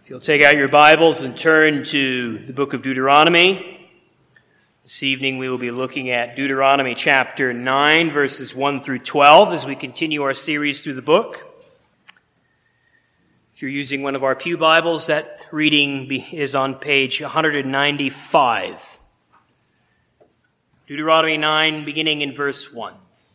If you'll take out your Bibles and turn to the book of Deuteronomy. This evening we will be looking at Deuteronomy chapter 9, verses 1 through 12 as we continue our series through the book. If you're using one of our pew Bibles, that reading is on page 195. Deuteronomy 9, beginning in verse 1.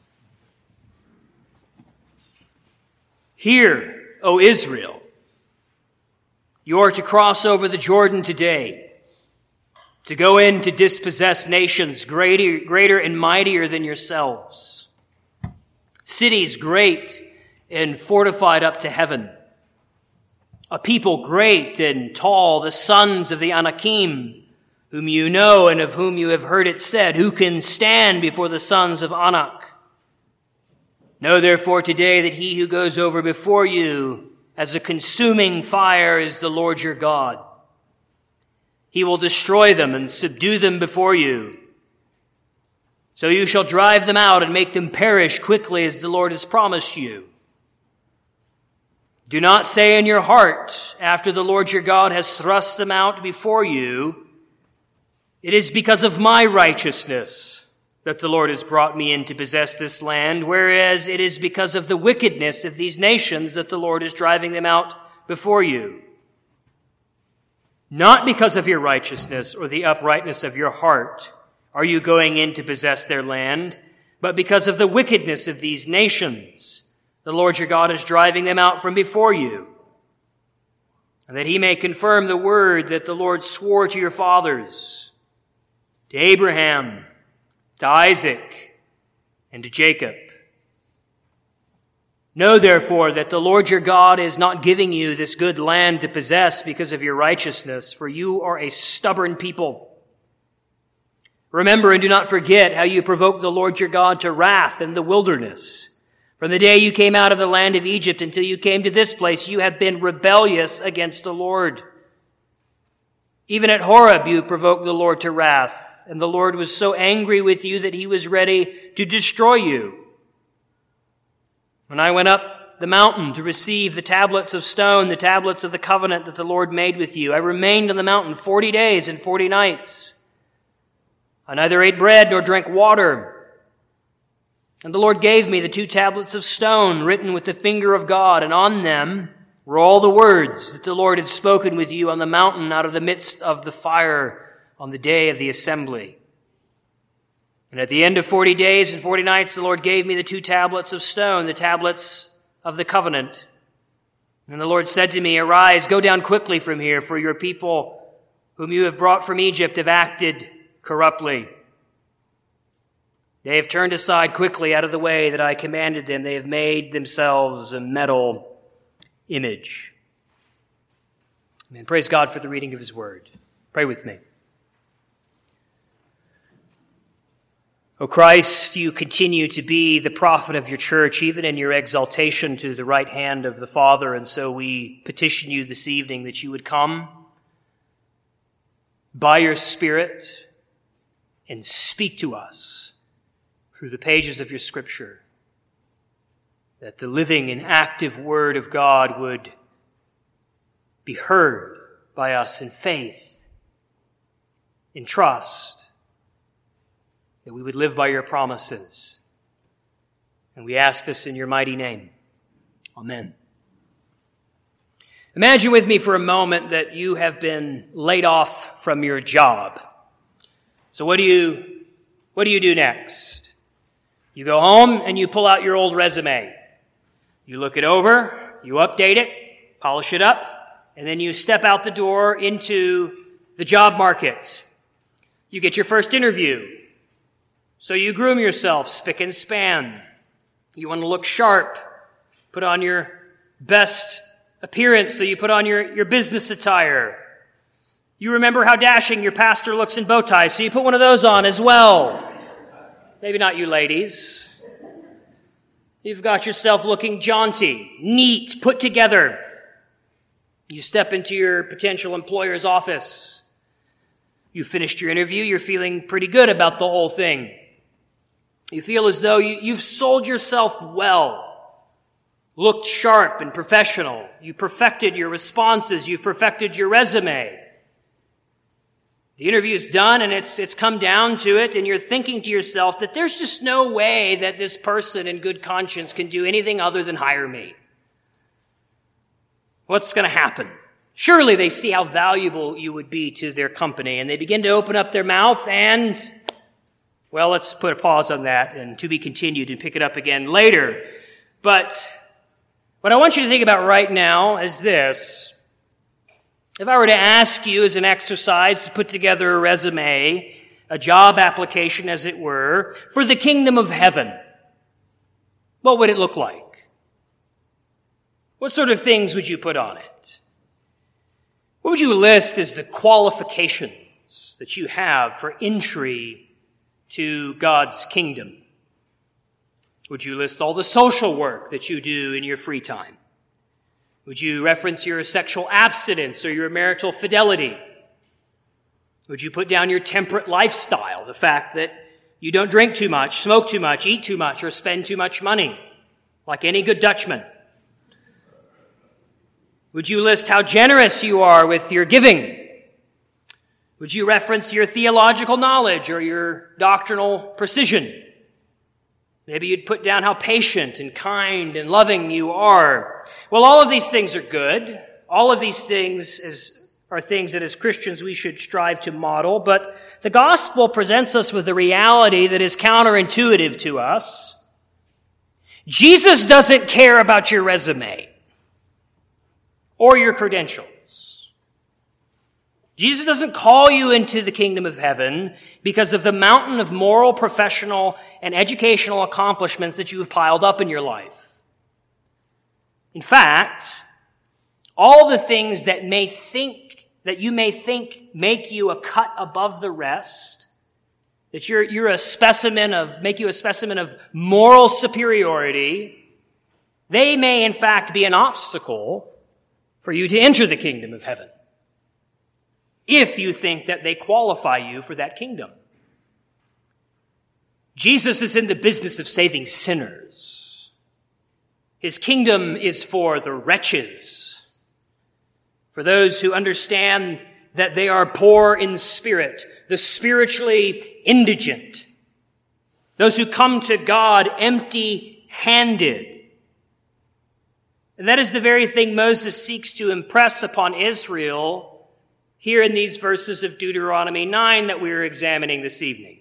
Hear, O Israel, you are to cross over the Jordan today, to go in to dispossess nations greater and mightier than yourselves, cities great and fortified up to heaven, a people great and tall, the sons of the Anakim, whom you know and of whom you have heard it said, who can stand before the sons of Anak? Know therefore today that he who goes over before you as a consuming fire is the Lord your God. He will destroy them and subdue them before you. So you shall drive them out and make them perish quickly as the Lord has promised you. Do not say in your heart, after the Lord your God has thrust them out before you, it is because of my righteousness that the Lord has brought me in to possess this land, whereas it is because of the wickedness of these nations that the Lord is driving them out before you. Not because of your righteousness or the uprightness of your heart are you going in to possess their land, but because of the wickedness of these nations, the Lord your God is driving them out from before you, and that he may confirm the word that the Lord swore to your fathers, to Abraham, to Isaac, and to Jacob. Know therefore that the Lord your God is not giving you this good land to possess because of your righteousness, for you are a stubborn people. Remember and do not forget how you provoked the Lord your God to wrath in the wilderness. From the day you came out of the land of Egypt until you came to this place, you have been rebellious against the Lord. Even at Horeb you provoked the Lord to wrath, and the Lord was so angry with you that he was ready to destroy you. When I went up the mountain to receive the tablets of stone, the tablets of the covenant that the Lord made with you, I remained on the mountain 40 days and 40 nights. I neither ate bread nor drank water. And the Lord gave me the 2 tablets of stone written with the finger of God, and on them were all the words that the Lord had spoken with you on the mountain out of the midst of the fire on the day of the assembly. And at the end of 40 days and 40 nights, the Lord gave me the 2 tablets of stone, the tablets of the covenant. And the Lord said to me, Arise, go down quickly from here, for your people whom you have brought from Egypt have acted corruptly. They have turned aside quickly out of the way that I commanded them. They have made themselves a metal image. Amen. Praise God for the reading of his word. Pray with me. O Christ, you continue to be the prophet of your church, even in your exaltation to the right hand of the Father, and so we petition you this evening that you would come by your Spirit and speak to us through the pages of your Scripture, that the living and active Word of God would be heard by us in faith, in trust, that we would live by your promises. And we ask this in your mighty name. Amen. Imagine with me for a moment that you have been laid off from your job. So what do you do next? You go home and you pull out your old resume. You look it over, you update it, polish it up, and then you step out the door into the job market. You get your first interview. So you groom yourself, spick and span. You want to look sharp, put on your best appearance, so you put on your business attire. You remember how dashing your pastor looks in bow ties, so you put one of those on as well. Maybe not you ladies. You've got yourself looking jaunty, neat, put together. You step into your potential employer's office. You finished your interview, you're feeling pretty good about the whole thing. You feel as though you've sold yourself well. looked sharp and professional. You perfected your responses. You perfected your resume. The interview's done and it's come down to it, and you're thinking to yourself that there's just no way that this person in good conscience can do anything other than hire me. What's going to happen? Surely they see how valuable you would be to their company, and they begin to open up their mouth and, well, let's put a pause on that and to be continued and pick it up again later. But what I want you to think about right now is this. If I were to ask you as an exercise to put together a resume, a job application as it were, for the kingdom of heaven, what would it look like? What sort of things would you put on it? What would you list as the qualifications that you have for entry to God's kingdom? Would you list all the social work that you do in your free time? Would you reference your sexual abstinence or your marital fidelity? Would you put down your temperate lifestyle, the fact that you don't drink too much, smoke too much, eat too much, or spend too much money, like any good Dutchman? Would you list how generous you are with your giving? Would you reference your theological knowledge or your doctrinal precision? Maybe you'd put down how patient and kind and loving you are. Well, all of these things are good. All of these things are things that as Christians we should strive to model. But the gospel presents us with a reality that is counterintuitive to us. Jesus doesn't care about your resume or your credentials. Jesus doesn't call you into the kingdom of heaven because of the mountain of moral, professional, and educational accomplishments that you have piled up in your life. In fact, all the things that you may think make you a cut above the rest, that make you a specimen of moral superiority, they may in fact be an obstacle for you to enter the kingdom of heaven, if you think that they qualify you for that kingdom. Jesus is in the business of saving sinners. His kingdom is for the wretches, for those who understand that they are poor in spirit, the spiritually indigent, those who come to God empty-handed. And that is the very thing Moses seeks to impress upon Israel here in these verses of Deuteronomy 9 that we're examining this evening.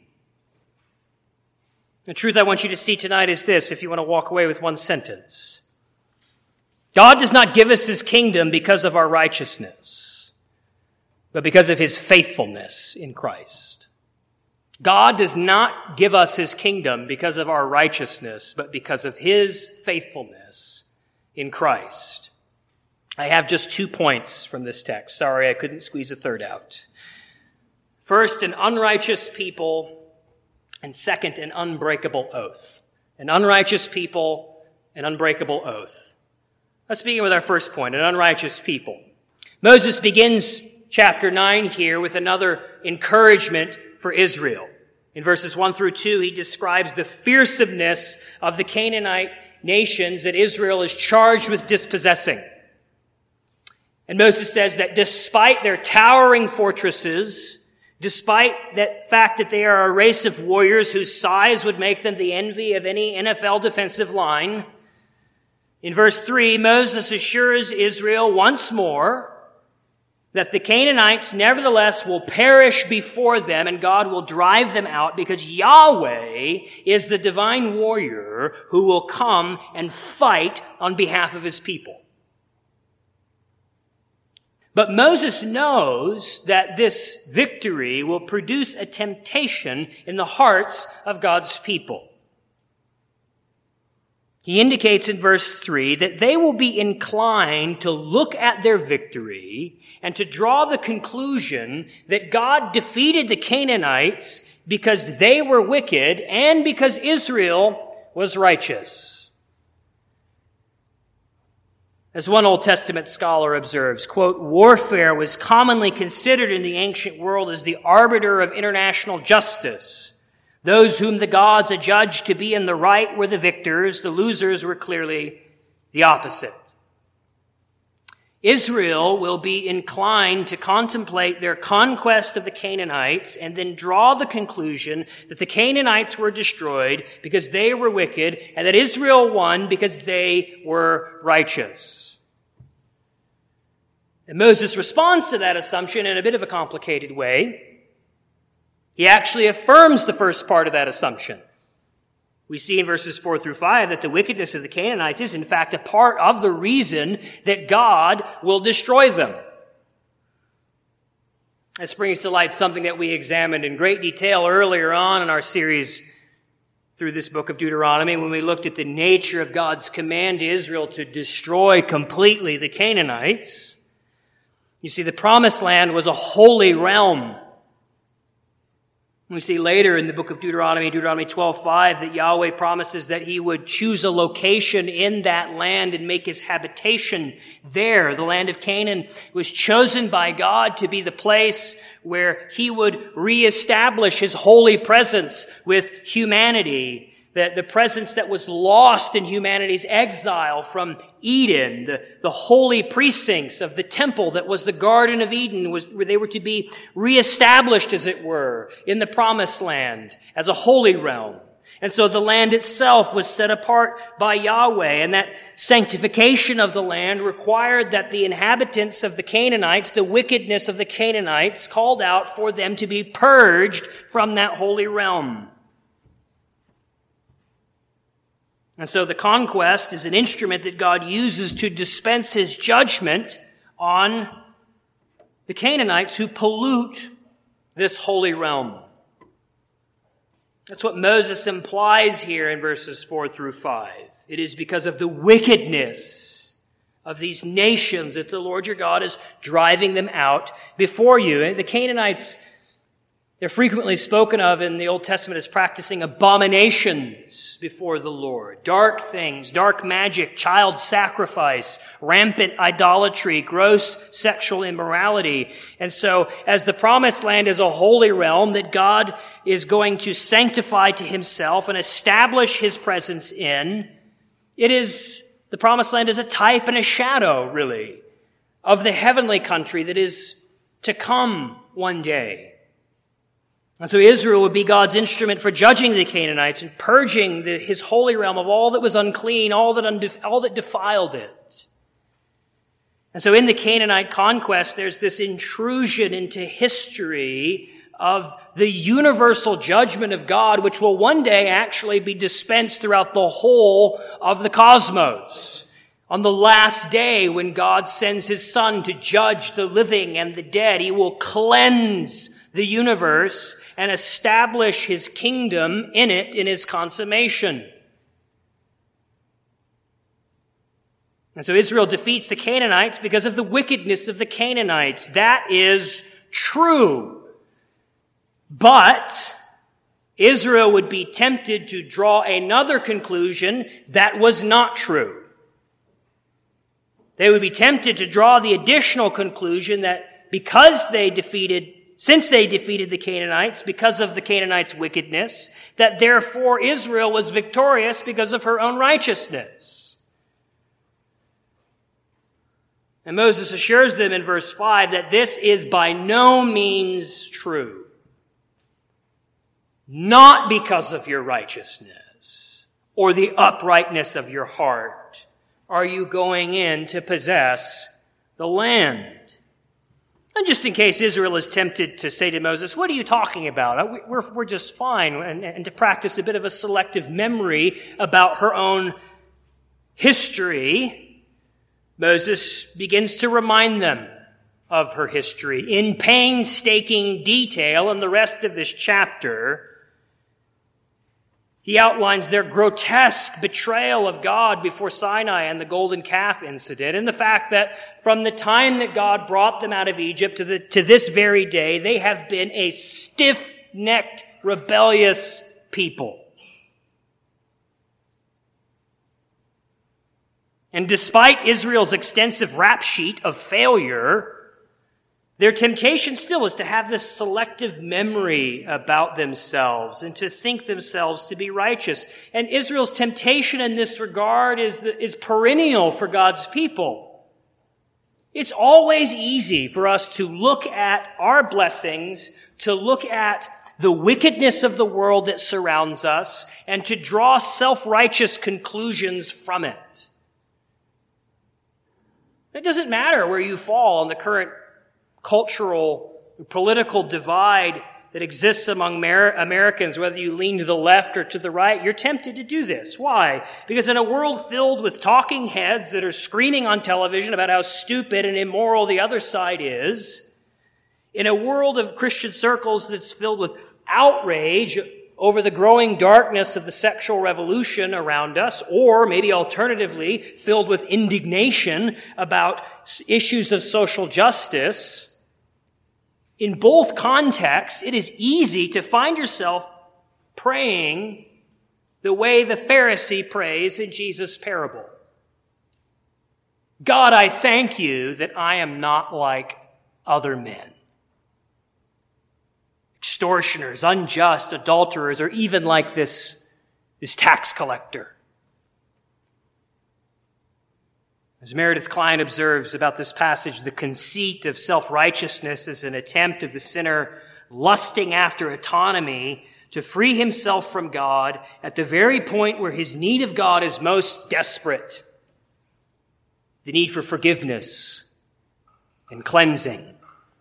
The truth I want you to see tonight is this, if you want to walk away with one sentence. God does not give us his kingdom because of our righteousness, but because of his faithfulness in Christ. God does not give us his kingdom because of our righteousness, but because of his faithfulness in Christ. I have just 2 points from this text. Sorry, I couldn't squeeze a third out. First, an unrighteous people, and second, an unbreakable oath. An unrighteous people, an unbreakable oath. Let's begin with our first point, an unrighteous people. Moses begins chapter 9 here with another encouragement for Israel. In verses 1 through 2, he describes the fearsomeness of the Canaanite nations that Israel is charged with dispossessing. And Moses says that despite their towering fortresses, despite that fact that they are a race of warriors whose size would make them the envy of any NFL defensive line, in verse 3, Moses assures Israel once more that the Canaanites nevertheless will perish before them and God will drive them out because Yahweh is the divine warrior who will come and fight on behalf of his people. But Moses knows that this victory will produce a temptation in the hearts of God's people. He indicates in verse 3 that they will be inclined to look at their victory and to draw the conclusion that God defeated the Canaanites because they were wicked and because Israel was righteous. As one Old Testament scholar observes, quote, warfare was commonly considered in the ancient world as the arbiter of international justice. Those whom the gods adjudged to be in the right were the victors. The losers were clearly the opposite. Israel will be inclined to contemplate their conquest of the Canaanites and then draw the conclusion that the Canaanites were destroyed because they were wicked and that Israel won because they were righteous. And Moses responds to that assumption in a bit of a complicated way. He actually affirms the first part of that assumption. We see in verses 4 through 5 that the wickedness of the Canaanites is in fact a part of the reason that God will destroy them. This brings to light something that we examined in great detail earlier on in our series through this book of Deuteronomy when we looked at the nature of God's command to Israel to destroy completely the Canaanites. You see, the promised land was a holy realm. We see later in the book of Deuteronomy 12:5, that Yahweh promises that he would choose a location in that land and make his habitation there. The land of Canaan was chosen by God to be the place where he would reestablish his holy presence with humanity. The presence that was lost in humanity's exile from Eden, the holy precincts of the temple that was the Garden of Eden, where they were to be reestablished, as it were, in the promised land as a holy realm. And so the land itself was set apart by Yahweh, and that sanctification of the land required that the inhabitants of the Canaanites, the wickedness of the Canaanites, called out for them to be purged from that holy realm. And so the conquest is an instrument that God uses to dispense his judgment on the Canaanites who pollute this holy realm. That's what Moses implies here in verses 4 through 5. It is because of the wickedness of these nations that the Lord your God is driving them out before you. The Canaanites, they're frequently spoken of in the Old Testament as practicing abominations before the Lord. Dark things, dark magic, child sacrifice, rampant idolatry, gross sexual immorality. And so, as the promised land is a holy realm that God is going to sanctify to himself and establish his presence in, the promised land is a type and a shadow, really, of the heavenly country that is to come one day. And so Israel would be God's instrument for judging the Canaanites and purging his holy realm of all that was unclean, all that defiled it. And so in the Canaanite conquest, there's this intrusion into history of the universal judgment of God, which will one day actually be dispensed throughout the whole of the cosmos. On the last day, when God sends his Son to judge the living and the dead, he will cleanse the universe and establish his kingdom in it in his consummation. And so Israel defeats the Canaanites because of the wickedness of the Canaanites. That is true. But Israel would be tempted to draw another conclusion that was not true. They would be tempted to draw the additional conclusion that since they defeated the Canaanites, because of the Canaanites' wickedness, that therefore Israel was victorious because of her own righteousness. And Moses assures them in verse 5 that this is by no means true. Not because of your righteousness or the uprightness of your heart are you going in to possess the land. And just in case Israel is tempted to say to Moses, what are you talking about? We're just fine. And to practice a bit of a selective memory about her own history, Moses begins to remind them of her history in painstaking detail in the rest of this chapter. He outlines their grotesque betrayal of God before Sinai and the golden calf incident, and the fact that from the time that God brought them out of Egypt to this very day, they have been a stiff-necked, rebellious people. And despite Israel's extensive rap sheet of failure, Their temptation still is to have this selective memory about themselves and to think themselves to be righteous. And Israel's temptation in this regard is perennial for God's people. It's always easy for us to look at our blessings, to look at the wickedness of the world that surrounds us, and to draw self-righteous conclusions from it. It doesn't matter where you fall on the current cultural, political divide that exists among Americans, whether you lean to the left or to the right. You're tempted to do this. Why? Because in a world filled with talking heads that are screaming on television about how stupid and immoral the other side is, in a world of Christian circles that's filled with outrage over the growing darkness of the sexual revolution around us, or maybe alternatively, filled with indignation about issues of social justice, in both contexts, it is easy to find yourself praying the way the Pharisee prays in Jesus' parable. God, I thank you that I am not like other men. Extortioners, unjust, adulterers, or even like this tax collector. As Meredith Kline observes about this passage, the conceit of self-righteousness is an attempt of the sinner lusting after autonomy to free himself from God at the very point where his need of God is most desperate. The need for forgiveness and cleansing.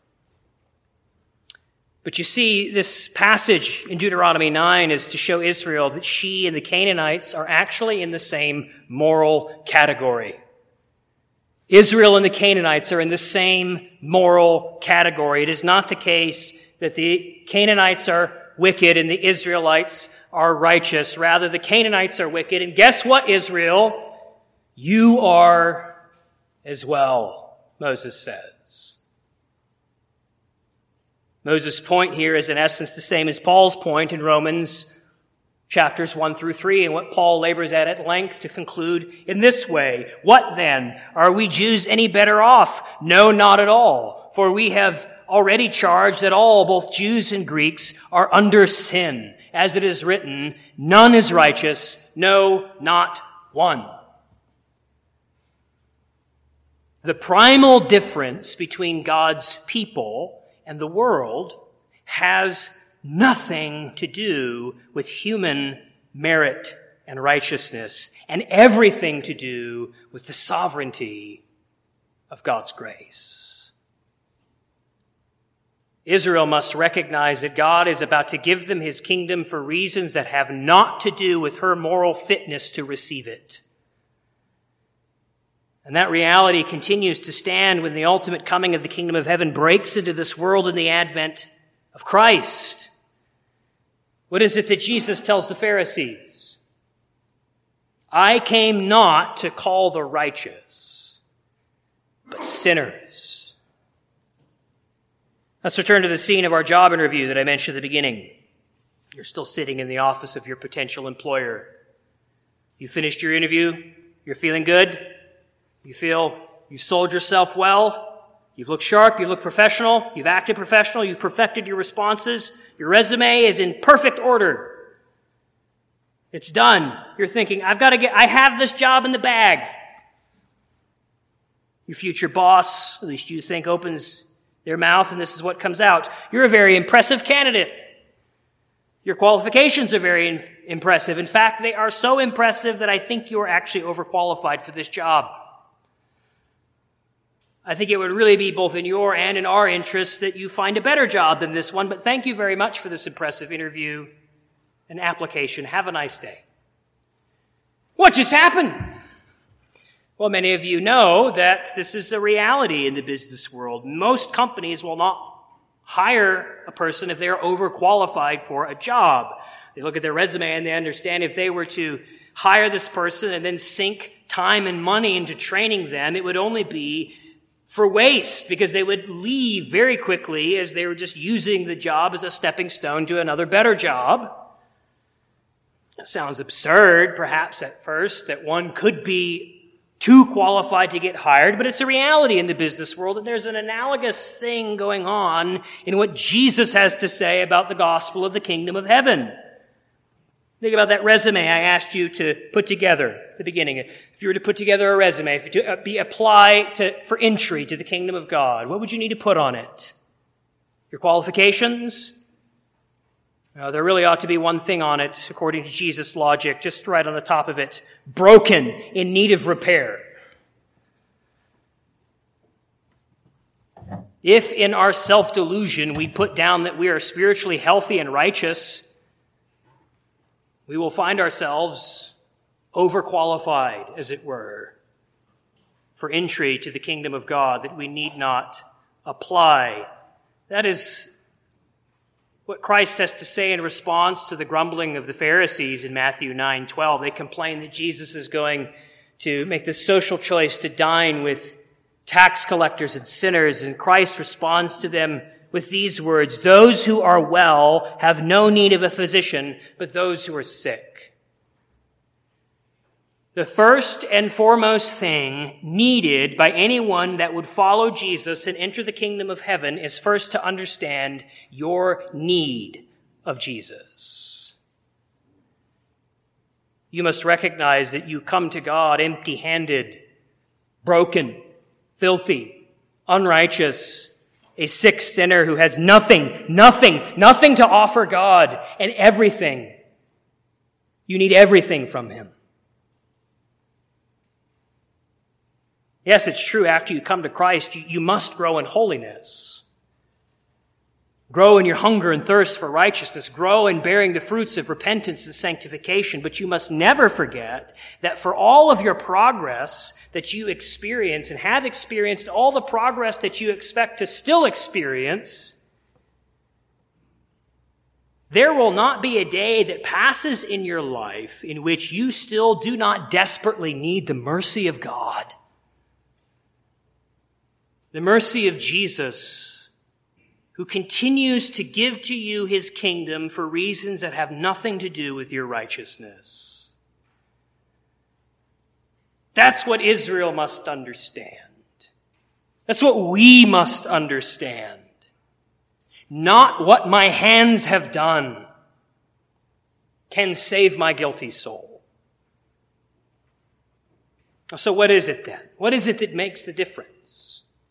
But you see, this passage in Deuteronomy 9 is to show Israel that she and the Canaanites are actually in the same moral category. Israel and the Canaanites are in the same moral category. It is not the case that the Canaanites are wicked and the Israelites are righteous. Rather, the Canaanites are wicked. And guess what, Israel? You are as well, Moses says. Moses' point here is in essence the same as Paul's point in Romans chapters 1 through 3, and what Paul labors at length to conclude in this way. What then? Are we Jews any better off? No, not at all. For we have already charged that all, both Jews and Greeks, are under sin. As it is written, none is righteous, no, not one. The primal difference between God's people and the world has nothing to do with human merit and righteousness, and everything to do with the sovereignty of God's grace. Israel must recognize that God is about to give them his kingdom for reasons that have not to do with her moral fitness to receive it. And that reality continues to stand when the ultimate coming of the kingdom of heaven breaks into this world in the advent of Christ. What is it that Jesus tells the Pharisees? I came not to call the righteous, but sinners. Let's return to the scene of our job interview that I mentioned at the beginning. You're still sitting in the office of your potential employer. You finished your interview. You're feeling good. You feel you sold yourself well. You've looked sharp, you look professional, you've acted professional, you've perfected your responses, your resume is in perfect order. It's done. You're thinking, I have this job in the bag. Your future boss, at least you think, opens their mouth and this is what comes out. You're a very impressive candidate. Your qualifications are very impressive. In fact, they are so impressive that I think you are actually overqualified for this job. I think it would really be both in your and in our interests that you find a better job than this one, but thank you very much for this impressive interview and application. Have a nice day. What just happened? Well, many of you know that this is a reality in the business world. Most companies will not hire a person if they are overqualified for a job. They look at their resume and they understand if they were to hire this person and then sink time and money into training them, it would only be for waste, because they would leave very quickly as they were just using the job as a stepping stone to another better job. That sounds absurd, perhaps at first, that one could be too qualified to get hired, but it's a reality in the business world that there's an analogous thing going on in what Jesus has to say about the gospel of the kingdom of heaven. Think about that resume I asked you to put together at the beginning. If you were to put together a resume, if you to apply for entry to the kingdom of God, what would you need to put on it? Your qualifications? No, there really ought to be one thing on it, according to Jesus' logic, just right on the top of it. Broken, in need of repair. If in our self-delusion we put down that we are spiritually healthy and righteous, we will find ourselves overqualified, as it were, for entry to the kingdom of God, that we need not apply. That is what Christ has to say in response to the grumbling of the Pharisees in Matthew 9:12. They complain that Jesus is going to make the social choice to dine with tax collectors and sinners, and Christ responds to them with these words, "Those who are well have no need of a physician, but those who are sick." The first and foremost thing needed by anyone that would follow Jesus and enter the kingdom of heaven is first to understand your need of Jesus. You must recognize that you come to God empty-handed, broken, filthy, unrighteous, a sick sinner who has nothing to offer God, and everything. You need everything from him. Yes, it's true, after you come to Christ, you must grow in holiness. Grow in your hunger and thirst for righteousness. Grow in bearing the fruits of repentance and sanctification. But you must never forget that for all of your progress that you experience and have experienced, all the progress that you expect to still experience, there will not be a day that passes in your life in which you still do not desperately need the mercy of God. The mercy of Jesus, who continues to give to you his kingdom for reasons that have nothing to do with your righteousness. That's what Israel must understand. That's what we must understand. Not what my hands have done can save my guilty soul. So what is it then? What is it that makes the difference?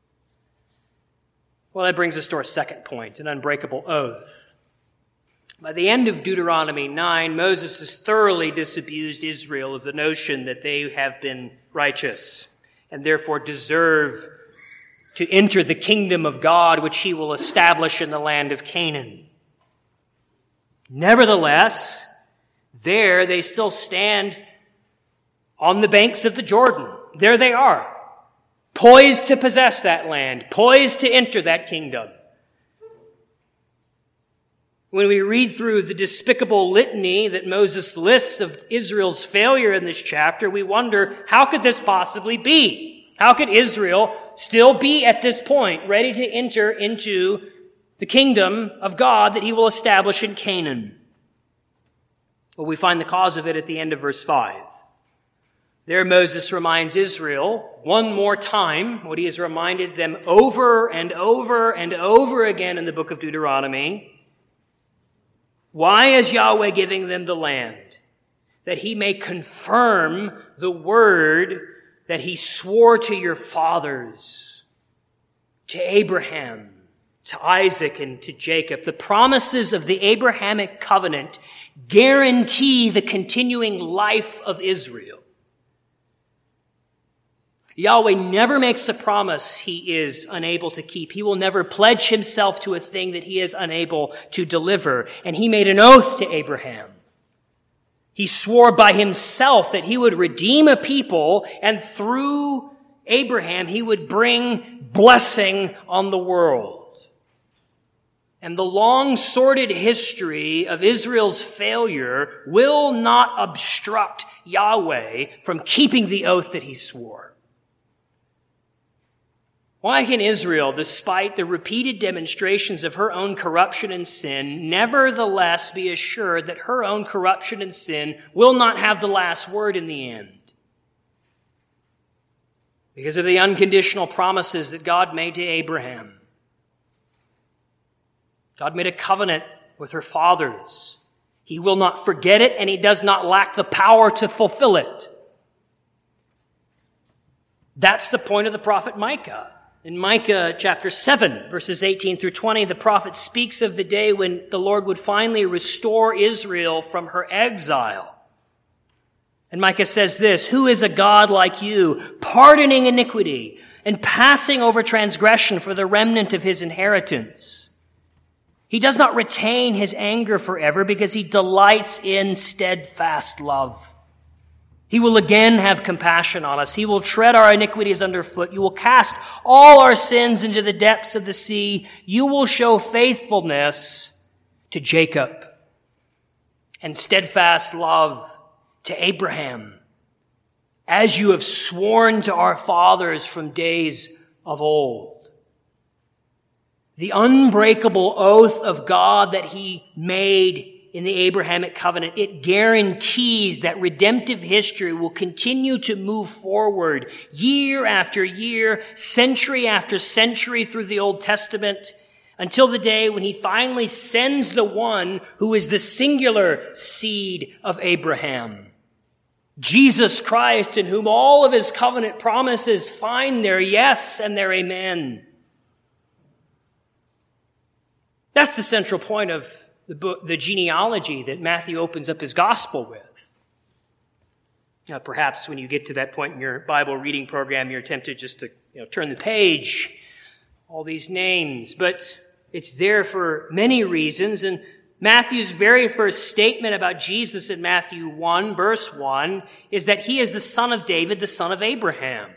Well, that brings us to our second point, an unbreakable oath. By the end of Deuteronomy 9, Moses has thoroughly disabused Israel of the notion that they have been righteous and therefore deserve to enter the kingdom of God, which he will establish in the land of Canaan. Nevertheless, there they still stand on the banks of the Jordan. There they are, poised to possess that land, poised to enter that kingdom. When we read through the despicable litany that Moses lists of Israel's failure in this chapter, we wonder, how could this possibly be? How could Israel still be at this point ready to enter into the kingdom of God that he will establish in Canaan? Well, we find the cause of it at the end of verse 5. There Moses reminds Israel one more time what he has reminded them over and over and over again in the book of Deuteronomy. Why is Yahweh giving them the land? That he may confirm the word that he swore to your fathers, to Abraham, to Isaac, and to Jacob. The promises of the Abrahamic covenant guarantee the continuing life of Israel. Yahweh never makes a promise he is unable to keep. He will never pledge himself to a thing that he is unable to deliver. And he made an oath to Abraham. He swore by himself that he would redeem a people, and through Abraham he would bring blessing on the world. And the long sordid history of Israel's failure will not obstruct Yahweh from keeping the oath that he swore. Why can Israel, despite the repeated demonstrations of her own corruption and sin, nevertheless be assured that her own corruption and sin will not have the last word in the end? because of the unconditional promises that God made to Abraham. God made a covenant with her fathers. He will not forget it, and he does not lack the power to fulfill it. That's the point of the prophet Micah. In Micah chapter 7, verses 18 through 20, the prophet speaks of the day when the Lord would finally restore Israel from her exile. And Micah says this, "Who is a God like you, pardoning iniquity and passing over transgression for the remnant of his inheritance? He does not retain his anger forever because he delights in steadfast love. He will again have compassion on us. He will tread our iniquities underfoot. You will cast all our sins into the depths of the sea. You will show faithfulness to Jacob and steadfast love to Abraham, as you have sworn to our fathers from days of old." The unbreakable oath of God that he made in the Abrahamic covenant, it guarantees that redemptive history will continue to move forward year after year, century after century through the Old Testament, until the day when he finally sends the one who is the singular seed of Abraham, Jesus Christ, in whom all of his covenant promises find their yes and their amen. That's the central point of the genealogy that Matthew opens up his gospel with. Now, perhaps when you get to that point in your Bible reading program, you're tempted just to turn the page, all these names. But it's there for many reasons. And Matthew's very first statement about Jesus in Matthew 1, verse 1, is that he is the son of David, the son of Abraham.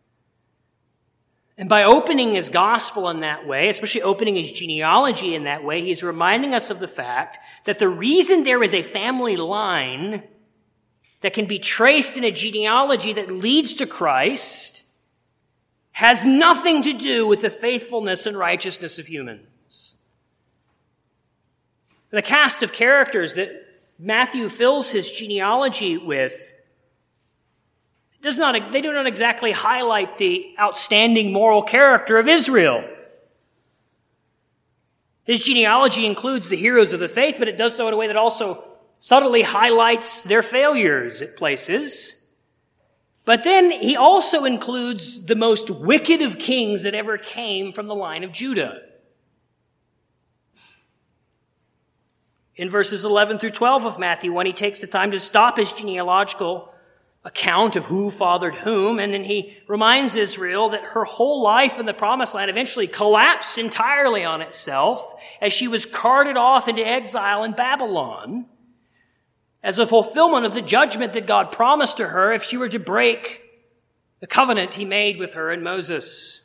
And by opening his gospel in that way, especially opening his genealogy in that way, he's reminding us of the fact that the reason there is a family line that can be traced in a genealogy that leads to Christ has nothing to do with the faithfulness and righteousness of humans. The cast of characters that Matthew fills his genealogy with they do not exactly highlight the outstanding moral character of Israel. His genealogy includes the heroes of the faith, but it does so in a way that also subtly highlights their failures at places. But then he also includes the most wicked of kings that ever came from the line of Judah. In verses 11 through 12 of Matthew 1, he takes the time to stop his genealogical account of who fathered whom, and then he reminds Israel that her whole life in the promised land eventually collapsed entirely on itself as she was carted off into exile in Babylon as a fulfillment of the judgment that God promised to her if she were to break the covenant he made with her and Moses.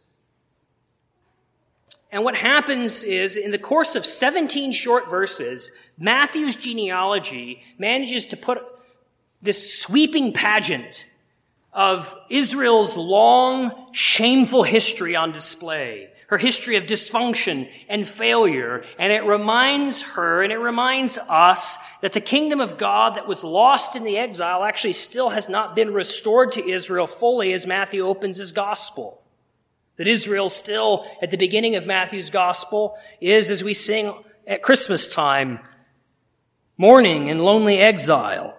And what happens is, in the course of 17 short verses, Matthew's genealogy manages to put this sweeping pageant of Israel's long, shameful history on display, her history of dysfunction and failure. And it reminds her and it reminds us that the kingdom of God that was lost in the exile actually still has not been restored to Israel fully as Matthew opens his gospel. That Israel still, at the beginning of Matthew's gospel, is, as we sing at Christmas time, mourning in lonely exile.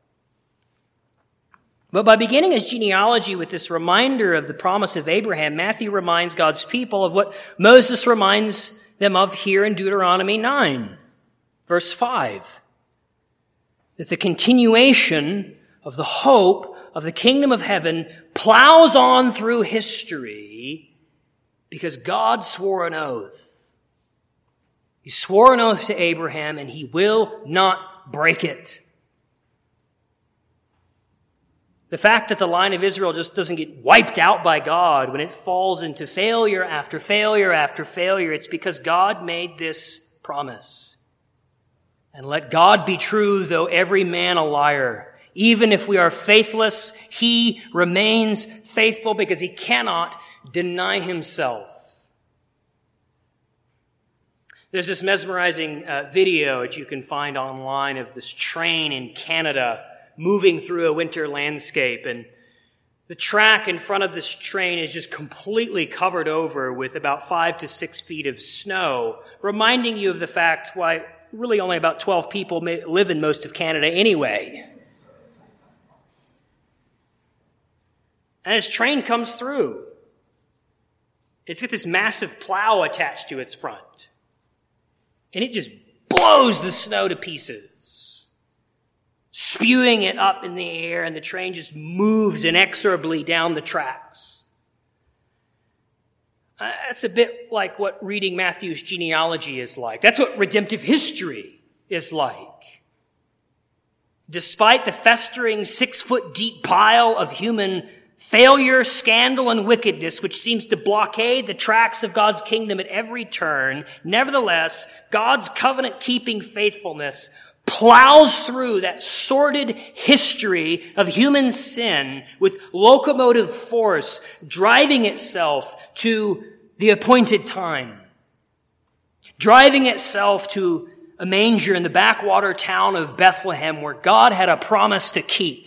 But by beginning his genealogy with this reminder of the promise of Abraham, Matthew reminds God's people of what Moses reminds them of here in Deuteronomy 9, verse 5. That the continuation of the hope of the kingdom of heaven plows on through history because God swore an oath. He swore an oath to Abraham and he will not break it. The fact that the line of Israel just doesn't get wiped out by God when it falls into failure after failure after failure, it's because God made this promise. And let God be true, though every man a liar. Even if we are faithless, he remains faithful because he cannot deny himself. There's this mesmerizing video that you can find online of this train in Canada moving through a winter landscape. And The track in front of this train is just completely covered over with about 5 to 6 feet of snow, reminding you of the fact why really only about 12 people live in most of Canada anyway. And this train comes through. It's got this massive plow attached to its front. And it just blows the snow to pieces, spewing it up in the air, and the train just moves inexorably down the tracks. That's a bit like what reading Matthew's genealogy is like. That's what redemptive history is like. Despite the festering 6-foot-deep pile of human failure, scandal, and wickedness, which seems to blockade the tracks of God's kingdom at every turn, nevertheless, God's covenant-keeping faithfulness plows through that sordid history of human sin with locomotive force, driving itself to the appointed time, driving itself to a manger in the backwater town of Bethlehem where God had a promise to keep.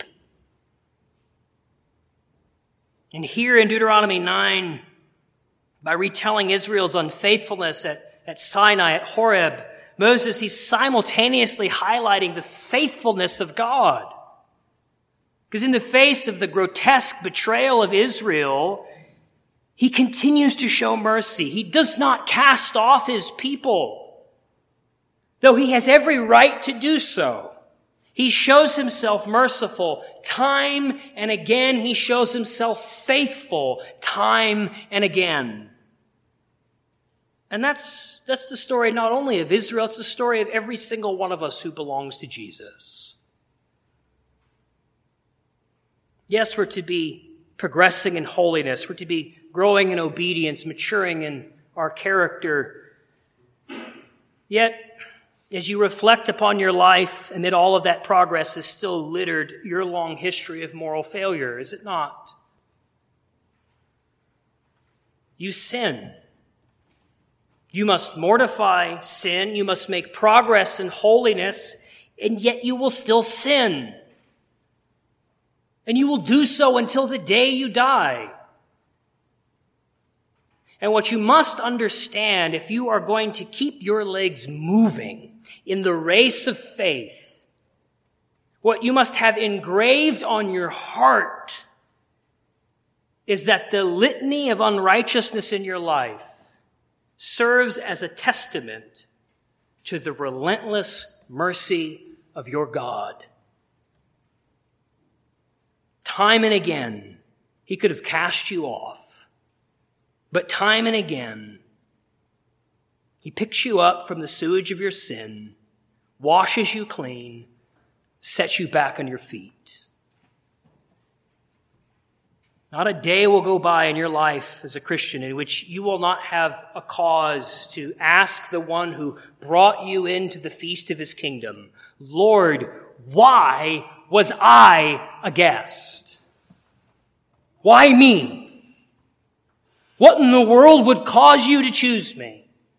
And here in Deuteronomy 9, by retelling Israel's unfaithfulness at Sinai, at Horeb, Moses, he's simultaneously highlighting the faithfulness of God. Because in the face of the grotesque betrayal of Israel, he continues to show mercy. He does not cast off his people, though he has every right to do so. He shows himself merciful time and again. He shows himself faithful time and again. And that's the story not only of Israel, it's the story of every single one of us who belongs to Jesus. Yes, we're to be progressing in holiness. We're to be growing in obedience, maturing in our character. Yet, as you reflect upon your life, amid all of that progress is still littered your long history of moral failure, is it not? You sin. You must mortify sin. You must make progress in holiness, and yet you will still sin. And you will do so until the day you die. And what you must understand, if you are going to keep your legs moving in the race of faith, what you must have engraved on your heart is that the litany of unrighteousness in your life serves as a testament to the relentless mercy of your God. Time and again, he could have cast you off, but time and again, he picks you up from the sewage of your sin, washes you clean, sets you back on your feet. Not a day will go by in your life as a Christian in which you will not have a cause to ask the one who brought you into the feast of his kingdom, Lord, why was I a guest? Why me? What in the world would cause you to choose me?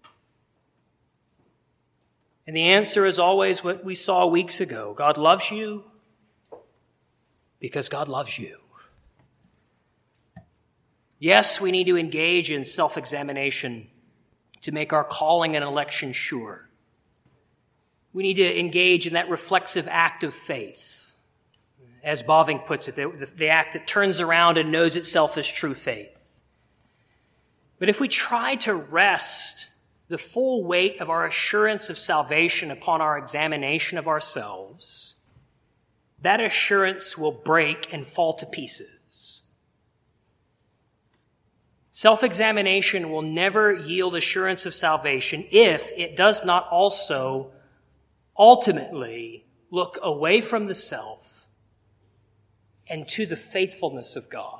And the answer is always what we saw weeks ago. God loves you because God loves you. Yes, we need to engage in self-examination to make our calling and election sure. We need to engage in that reflexive act of faith. As Bavinck puts it, the act that turns around and knows itself as true faith. But if we try to rest the full weight of our assurance of salvation upon our examination of ourselves, that assurance will break and fall to pieces. Self-examination will never yield assurance of salvation if it does not also ultimately look away from the self and to the faithfulness of God.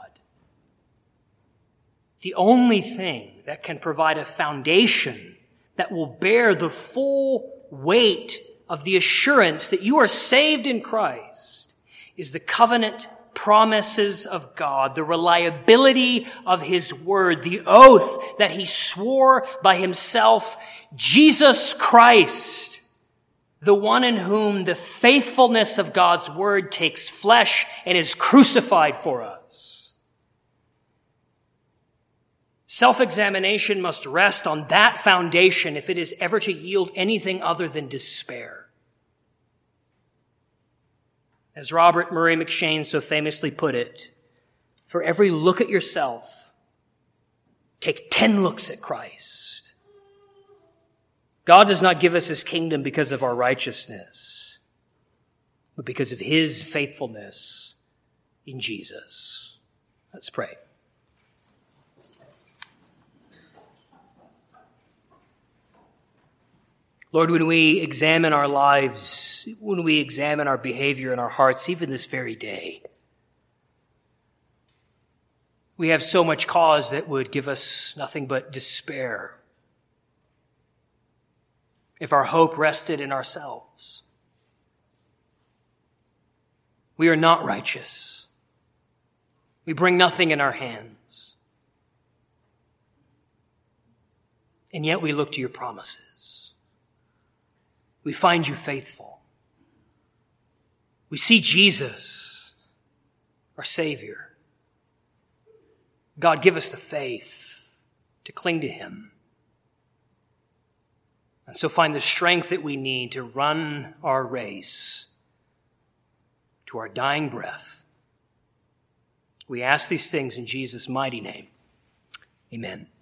The only thing that can provide a foundation that will bear the full weight of the assurance that you are saved in Christ is the covenant promises of God, the reliability of his word, the oath that he swore by himself, Jesus Christ, the one in whom the faithfulness of God's word takes flesh and is crucified for us. Self-examination must rest on that foundation if it is ever to yield anything other than despair. As Robert Murray McCheyne so famously put it, for every look at yourself, take 10 looks at Christ. God does not give us his kingdom because of our righteousness, but because of his faithfulness in Jesus. Let's pray. Lord, when we examine our lives, when we examine our behavior and our hearts, even this very day, we have so much cause that would give us nothing but despair if our hope rested in ourselves. We are not righteous. We bring nothing in our hands. And yet we look to your promises. We find you faithful. We see Jesus, our Savior. God, give us the faith to cling to him. And so find the strength that we need to run our race to our dying breath. We ask these things in Jesus' mighty name. Amen.